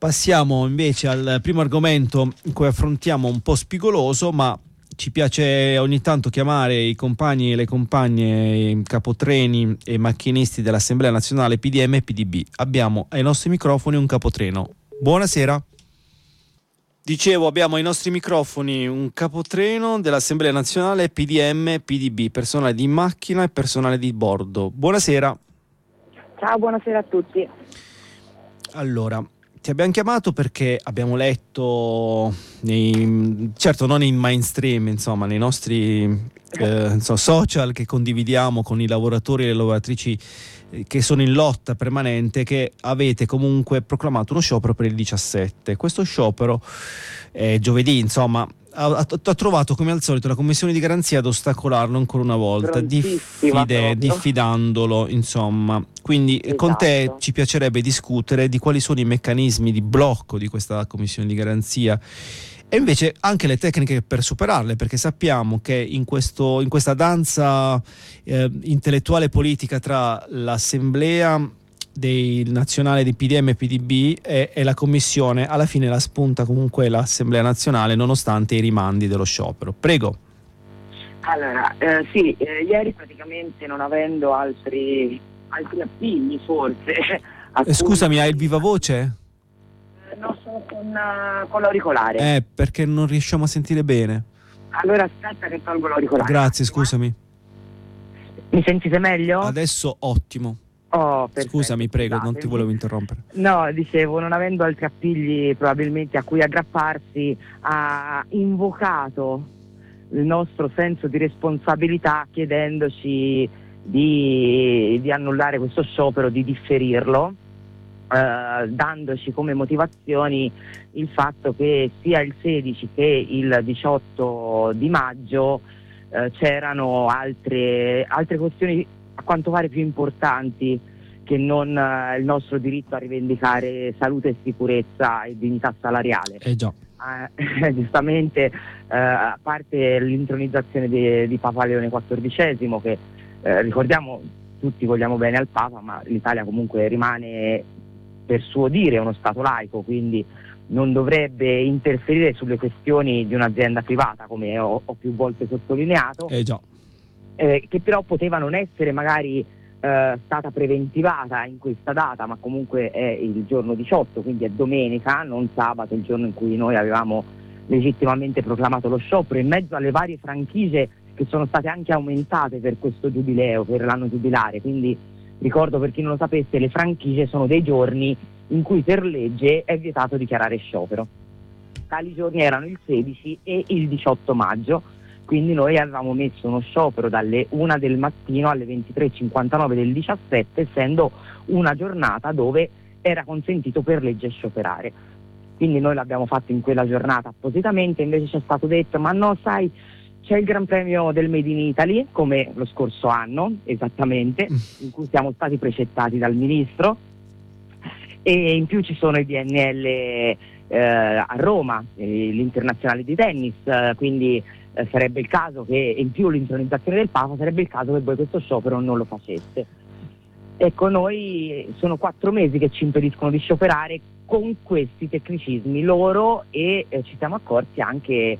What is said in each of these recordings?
Passiamo invece al primo argomento in cui affrontiamo un po' spigoloso, ma ci piace ogni tanto chiamare i compagni e le compagne, i capotreni e macchinisti dell'Assemblea Nazionale PDM e PDB. Abbiamo ai nostri microfoni un capotreno. Buonasera. Dicevo, abbiamo ai nostri microfoni un capotreno dell'Assemblea Nazionale PDM PDB, personale di macchina e personale di bordo. Buonasera. Ciao, buonasera a tutti. Allora, ti abbiamo chiamato perché abbiamo letto, certo non in mainstream, insomma, nei nostri social che condividiamo con i lavoratori e le lavoratrici che sono in lotta permanente, che avete comunque proclamato uno sciopero per il 17. Questo sciopero giovedì, insomma, ha trovato come al solito la commissione di garanzia ad ostacolarlo ancora una volta, diffidandolo, insomma. Quindi con te ci piacerebbe discutere di quali sono i meccanismi di blocco di questa commissione di garanzia e invece anche le tecniche per superarle, perché sappiamo che in questa danza intellettuale politica tra l'Assemblea dei nazionale di PDM e PDB e la commissione, alla fine la spunta comunque l'Assemblea nazionale nonostante i rimandi dello sciopero. Prego. Allora, ieri praticamente non avendo altri appigli forse. Scusami, hai il viva voce? No, sono con l'auricolare. Perché non riusciamo a sentire bene. Allora aspetta che tolgo l'auricolare. Grazie, scusami. Mi sentite meglio? Adesso ottimo. Oh, perfetto. Scusami, prego, non ti volevo interrompere. No, dicevo, non avendo altri appigli probabilmente a cui aggrapparsi, ha invocato il nostro senso di responsabilità chiedendoci di annullare questo sciopero, di differirlo, dandoci come motivazioni il fatto che sia il 16 che il 18 di maggio c'erano altre questioni a quanto pare più importanti che non il nostro diritto a rivendicare salute e sicurezza e dignità salariale. Già. Giustamente, a parte l'intronizzazione di Papa Leone XIV, che ricordiamo, tutti vogliamo bene al Papa, ma l'Italia comunque rimane per suo dire uno Stato laico, quindi non dovrebbe interferire sulle questioni di un'azienda privata, come ho più volte sottolineato. Già. Che però poteva non essere magari stata preventivata in questa data, ma comunque è il giorno 18, quindi è domenica, non sabato, il giorno in cui noi avevamo legittimamente proclamato lo sciopero, in mezzo alle varie franchigie che sono state anche aumentate per questo giubileo, per l'anno giubilare. Quindi ricordo, per chi non lo sapesse, le franchigie sono dei giorni in cui per legge è vietato dichiarare sciopero. Tali giorni erano il 16 e il 18 maggio. Quindi noi avevamo messo uno sciopero dalle 1 del mattino alle 23:59 del 17, essendo una giornata dove era consentito per legge scioperare. Quindi noi l'abbiamo fatto in quella giornata appositamente, invece ci è stato detto: ma no, sai, c'è il Gran Premio del Made in Italy, come lo scorso anno, esattamente, in cui siamo stati precettati dal ministro, e in più ci sono i DNL a Roma, l'internazionale di tennis, quindi sarebbe il caso che, in più l'intronizzazione del Papa, sarebbe il caso che voi questo sciopero non lo faceste. Ecco, noi sono 4 mesi che ci impediscono di scioperare con questi tecnicismi loro, e ci siamo accorti anche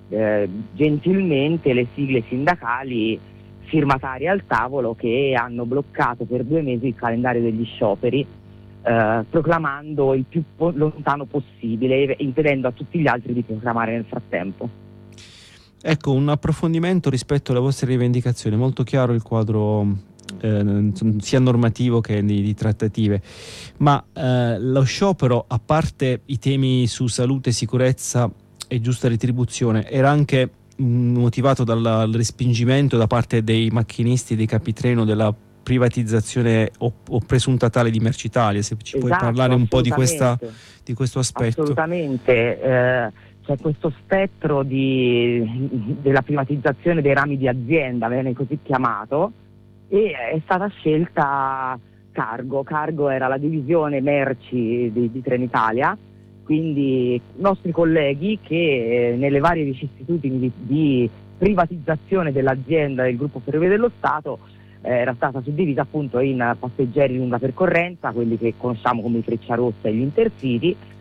gentilmente le sigle sindacali firmatarie al tavolo, che hanno bloccato per 2 mesi il calendario degli scioperi, proclamando il più lontano possibile, impedendo a tutti gli altri di proclamare nel frattempo. Ecco, un approfondimento rispetto alle vostre rivendicazioni, molto chiaro il quadro sia normativo che di trattative, ma lo sciopero, a parte i temi su salute, sicurezza e giusta retribuzione, era anche motivato dal respingimento da parte dei macchinisti, dei capitreno, della privatizzazione o presunta tale di Mercitalia. Se ci puoi parlare un po' di questo aspetto. Assolutamente. C'è questo spettro della privatizzazione dei rami di azienda, viene così chiamato, e è stata scelta Cargo. Cargo era la divisione merci di Trenitalia, quindi nostri colleghi che nelle varie vicissitudini di privatizzazione dell'azienda del gruppo Ferrovie dello Stato era stata suddivisa appunto in passeggeri di lunga percorrenza, quelli che conosciamo come i Frecciarossa e gli Intercity,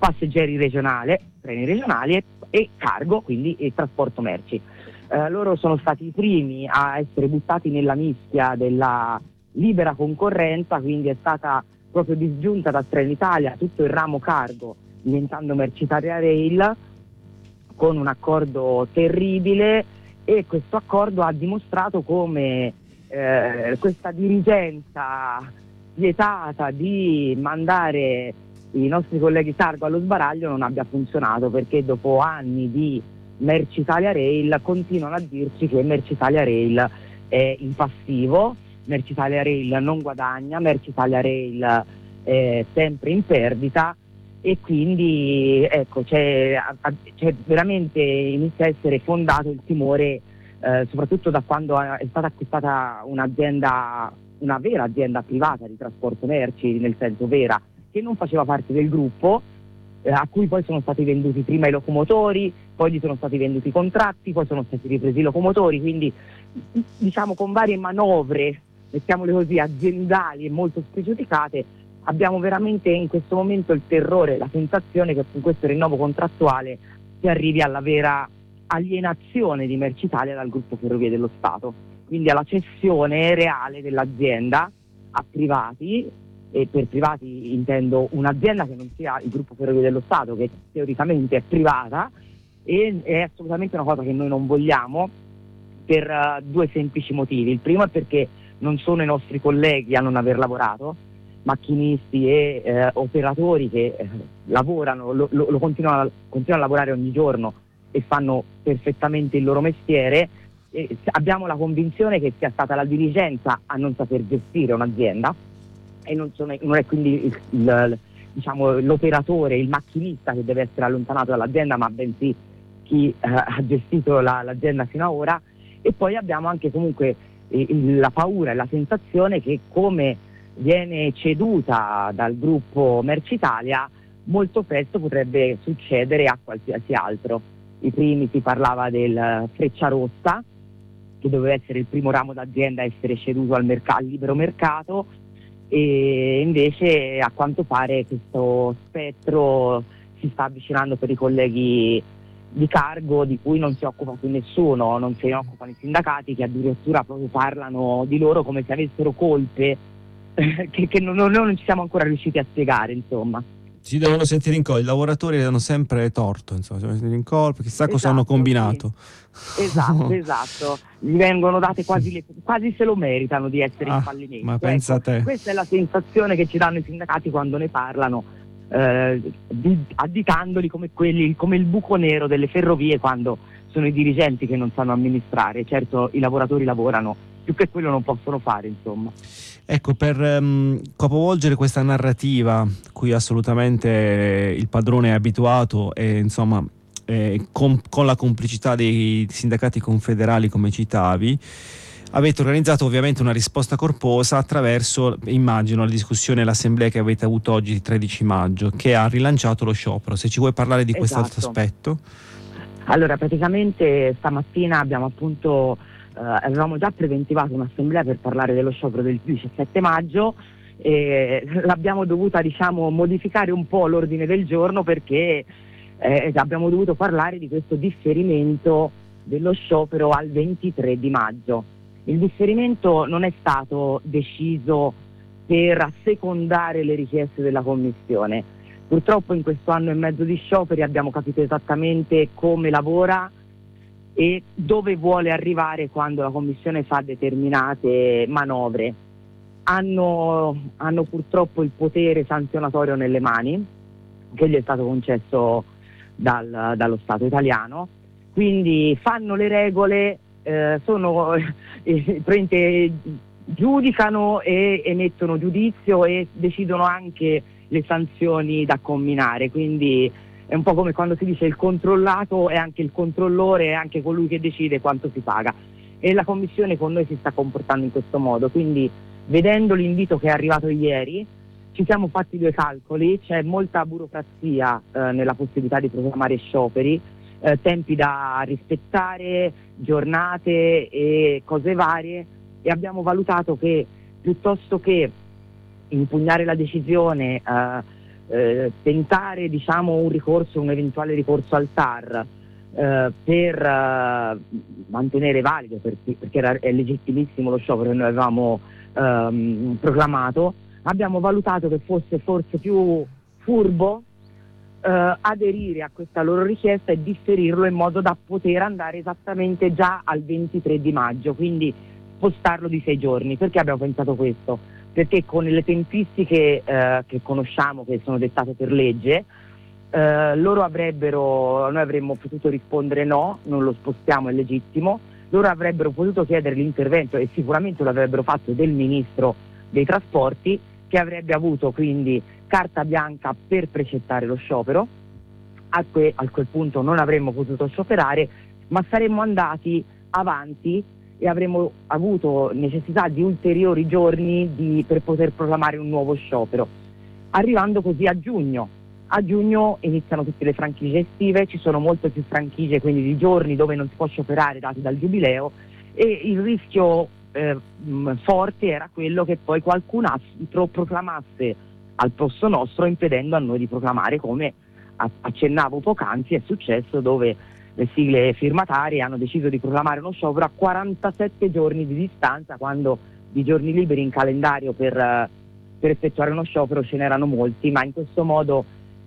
passeggeri treni regionali e cargo, quindi e trasporto merci. Loro sono stati i primi a essere buttati nella mischia della libera concorrenza, quindi è stata proprio disgiunta da Trenitalia tutto il ramo cargo, diventando Mercitalia Rail, con un accordo terribile, e questo accordo ha dimostrato come questa dirigenza vietata di mandare i nostri colleghi cargo allo sbaraglio non abbia funzionato, perché dopo anni di Mercitalia Rail continuano a dirci che Mercitalia Rail è in passivo, Mercitalia Rail non guadagna, Mercitalia Rail è sempre in perdita, e quindi ecco c'è veramente, inizia a essere fondato il timore, soprattutto da quando è stata acquistata una vera azienda privata di trasporto merci, nel senso vera, che non faceva parte del gruppo, a cui poi sono stati venduti prima i locomotori, poi gli sono stati venduti i contratti, poi sono stati ripresi i locomotori, quindi diciamo con varie manovre, mettiamole così, aziendali e molto spregiudicate, abbiamo veramente in questo momento il terrore, la sensazione che con questo rinnovo contrattuale si arrivi alla vera alienazione di Mercitalia dal gruppo Ferrovie dello Stato, quindi alla cessione reale dell'azienda a privati, e per privati intendo un'azienda che non sia il gruppo Ferrovie dello Stato, che teoricamente è privata, e è assolutamente una cosa che noi non vogliamo per due semplici motivi. Il primo è perché non sono i nostri colleghi a non aver lavorato, macchinisti e operatori che lavorano, lo continuano a lavorare ogni giorno e fanno perfettamente il loro mestiere, e abbiamo la convinzione che sia stata la dirigenza a non saper gestire un'azienda, e non è quindi diciamo, l'operatore, il macchinista che deve essere allontanato dall'azienda, ma bensì chi ha gestito l'azienda fino ad ora. E poi abbiamo anche comunque la paura e la sensazione che, come viene ceduta dal gruppo Mercitalia, molto presto potrebbe succedere a qualsiasi altro. I primi si parlava del Frecciarossa, che doveva essere il primo ramo d'azienda a essere ceduto al libero mercato, e invece a quanto pare questo spettro si sta avvicinando per i colleghi di cargo, di cui non si occupa più nessuno, non se ne occupano i sindacati, che addirittura proprio parlano di loro come se avessero colpe che non ci siamo ancora riusciti a spiegare, insomma. Si devono sentire in colpa, i lavoratori danno sempre torto, insomma, si devono sentire in colpa, chissà cosa hanno combinato. Sì. Esatto, gli vengono date quasi se lo meritano di essere in fallimento. Ma pensa a te. Questa è la sensazione che ci danno i sindacati quando ne parlano, additandoli come il buco nero delle ferrovie, quando sono i dirigenti che non sanno amministrare. Certo, i lavoratori lavorano, più che quello non possono fare, insomma. Ecco, per capovolgere questa narrativa cui assolutamente il padrone è abituato, e insomma con la complicità dei sindacati confederali, come citavi, avete organizzato ovviamente una risposta corposa attraverso, immagino, la discussione e l'assemblea che avete avuto oggi, il 13 maggio, che ha rilanciato lo sciopero. Se ci vuoi parlare di quest'altro aspetto. Allora, praticamente stamattina abbiamo appunto avevamo già preventivato un'assemblea per parlare dello sciopero del 17 maggio, e l'abbiamo dovuta, diciamo, modificare un po' l'ordine del giorno, perché abbiamo dovuto parlare di questo differimento dello sciopero al 23 di maggio. Il differimento non è stato deciso per assecondare le richieste della Commissione. Purtroppo in questo anno e mezzo di scioperi abbiamo capito esattamente come lavora e dove vuole arrivare quando la Commissione fa determinate manovre. Hanno purtroppo il potere sanzionatorio nelle mani, che gli è stato concesso dallo Stato italiano, quindi fanno le regole, giudicano e emettono giudizio e decidono anche le sanzioni da comminare, quindi è un po' come quando si dice il controllato è anche il controllore, è anche colui che decide quanto si paga, e la Commissione con noi si sta comportando in questo modo. Quindi, vedendo l'invito che è arrivato ieri, ci siamo fatti due calcoli. C'è molta burocrazia nella possibilità di programmare scioperi, tempi da rispettare, giornate e cose varie, e abbiamo valutato che piuttosto che impugnare la decisione tentare un eventuale ricorso al TAR per mantenere valido, perché è legittimissimo lo sciopero che noi avevamo proclamato, abbiamo valutato che fosse forse più furbo aderire a questa loro richiesta e differirlo in modo da poter andare esattamente già al 23 di maggio, quindi spostarlo di 6 giorni. Perché abbiamo pensato questo? Perché con le tempistiche che conosciamo, che sono dettate per legge, noi avremmo potuto rispondere no, non lo spostiamo, è legittimo. Loro avrebbero potuto chiedere l'intervento, e sicuramente lo avrebbero fatto, del ministro dei trasporti, che avrebbe avuto quindi carta bianca per precettare lo sciopero. A quel punto non avremmo potuto scioperare, ma saremmo andati avanti e avremmo avuto necessità di ulteriori giorni per poter proclamare un nuovo sciopero, arrivando così a giugno. A giugno iniziano tutte le franchigie estive, ci sono molte più franchigie, quindi di giorni dove non si può scioperare dati dal giubileo, e il rischio forte era quello che poi qualcun altro proclamasse al posto nostro, impedendo a noi di proclamare, come accennavo poc'anzi è successo, dove le sigle firmatarie hanno deciso di proclamare uno sciopero a 47 giorni di distanza, quando di giorni liberi in calendario per effettuare uno sciopero ce n'erano molti. Ma in questo modo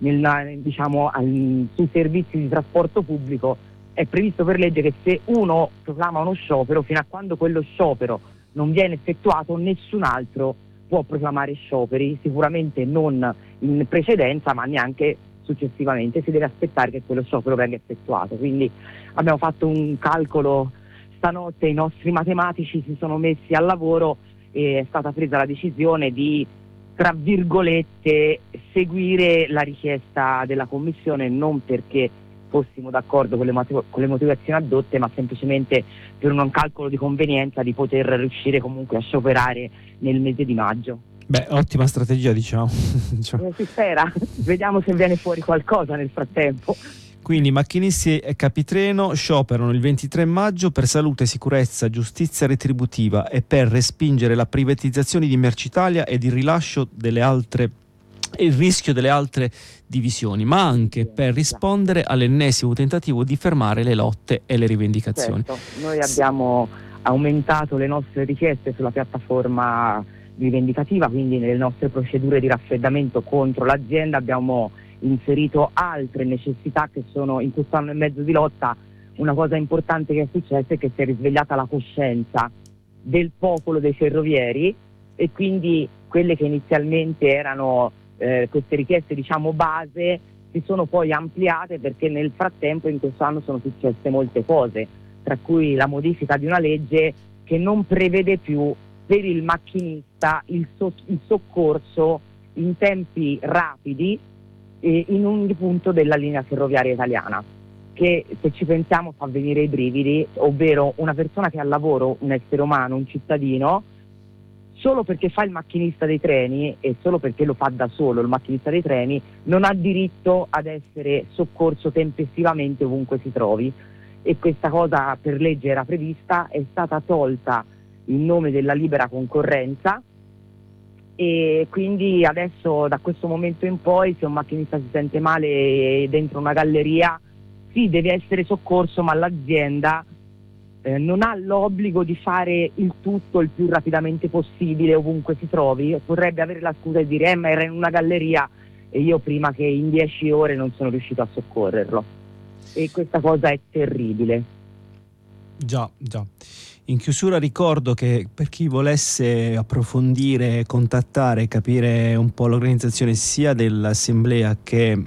sui servizi di trasporto pubblico è previsto per legge che se uno proclama uno sciopero, fino a quando quello sciopero non viene effettuato, nessun altro può proclamare scioperi, sicuramente non in precedenza, ma neanche successivamente. Si deve aspettare che quello sciopero venga effettuato. Quindi abbiamo fatto un calcolo stanotte, i nostri matematici si sono messi al lavoro e è stata presa la decisione di, tra virgolette, seguire la richiesta della Commissione, non perché fossimo d'accordo con le motivazioni addotte, ma semplicemente per un calcolo di convenienza di poter riuscire comunque a scioperare nel mese di maggio. Beh, ottima strategia, diciamo. Si spera, vediamo se viene fuori qualcosa nel frattempo. Quindi macchinisti e capitreno scioperano il 23 maggio per salute, sicurezza, giustizia retributiva e per respingere la privatizzazione di Mercitalia ed il rilascio delle altre e il rischio delle altre divisioni, ma anche per rispondere all'ennesimo tentativo di fermare le lotte e le rivendicazioni. Certo, noi abbiamo aumentato le nostre richieste sulla piattaforma rivendicativa, quindi nelle nostre procedure di raffreddamento contro l'azienda abbiamo inserito altre necessità che sono in questo anno e mezzo di lotta. Una cosa importante che è successa è che si è risvegliata la coscienza del popolo dei ferrovieri, e quindi quelle che inizialmente erano queste richieste base si sono poi ampliate, perché nel frattempo in questo anno sono successe molte cose, tra cui la modifica di una legge che non prevede più per il macchinista il soccorso in tempi rapidi in ogni punto della linea ferroviaria italiana, che se ci pensiamo fa venire i brividi, ovvero una persona che ha al lavoro, un essere umano, un cittadino, solo perché fa il macchinista dei treni e solo perché lo fa da solo il macchinista dei treni, non ha diritto ad essere soccorso tempestivamente ovunque si trovi, e questa cosa per legge era prevista, è stata tolta in nome della libera concorrenza, e quindi adesso da questo momento in poi se un macchinista si sente male dentro una galleria sì, deve essere soccorso, ma l'azienda non ha l'obbligo di fare il tutto il più rapidamente possibile ovunque si trovi. Potrebbe avere la scusa di dire ma era in una galleria e io prima che in 10 ore non sono riuscito a soccorrerlo, e questa cosa è terribile. Già. In chiusura ricordo che per chi volesse approfondire, contattare, capire un po' l'organizzazione sia dell'assemblea che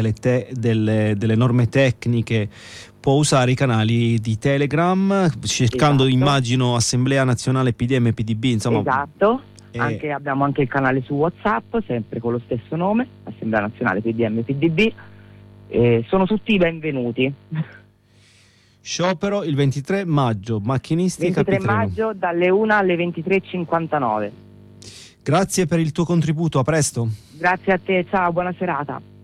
delle norme tecniche, può usare i canali di Telegram cercando, esatto, immagino Assemblea Nazionale PDM PDB, insomma. Esatto, abbiamo anche il canale su WhatsApp, sempre con lo stesso nome, Assemblea Nazionale PDM PDB, sono tutti benvenuti. Sciopero il 23 maggio, macchinisti 23 capitreno. maggio dalle 1 alle 23:59. Grazie per il tuo contributo, a presto. Grazie a te, ciao, buona serata.